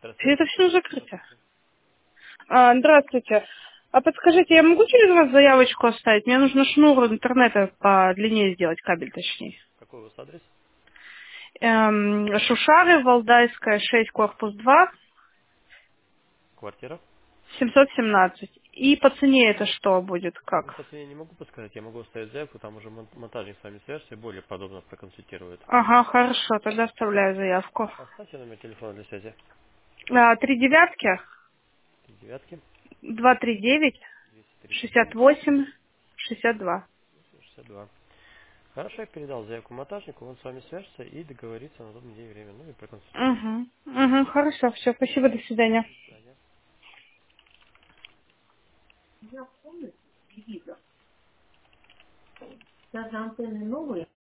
Это все закрыто. Здравствуйте. А подскажите, я могу через вас заявочку оставить? Мне нужно шнур интернета по длине сделать, кабель точнее. Какой у вас адрес? Шушары, Валдайская, 6, корпус 2, Квартира? 717. И по цене это что будет, Ну, как? по цене не могу подсказать, я могу оставить заявку, там уже монтажник с вами свяжется и более подробно проконсультирует. Ага, хорошо, тогда оставляю заявку. Оставьте номер телефона для связи. 3 девятки, Девятки, 239, 239, 68, 62. 62. Хорошо, я передал заявку монтажнику, он с вами свяжется и договорится на удобный день и время, ну и проконсультирует. Угу, угу, хорошо, все, спасибо, до свидания. До свидания.